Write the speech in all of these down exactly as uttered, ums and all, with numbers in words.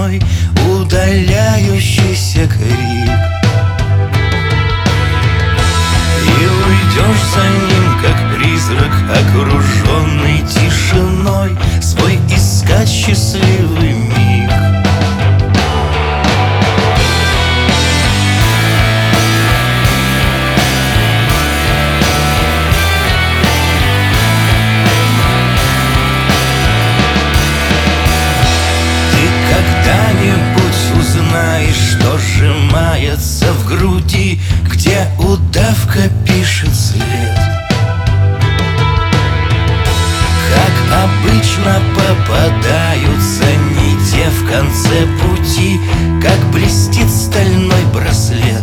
тишиной удаляющийся крик. И уйдешь за ним, как призрак, окруженный тишиной, свой искать счастливый миг. Когда-нибудь узнаешь, что сжимается в груди, где удавка пишет след. Как обычно попадаются не те в конце пути, как блестит стальной браслет.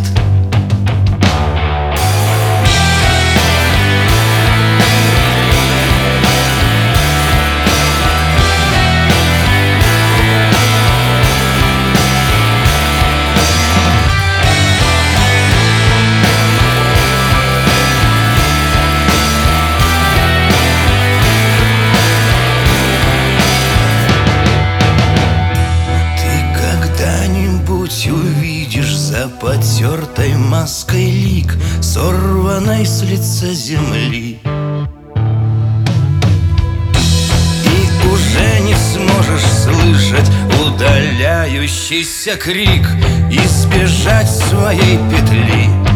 Увидишь за потертой маской лик, сорванной с лица земли, и уже не сможешь слышать удаляющийся крик и сбежать своей петли.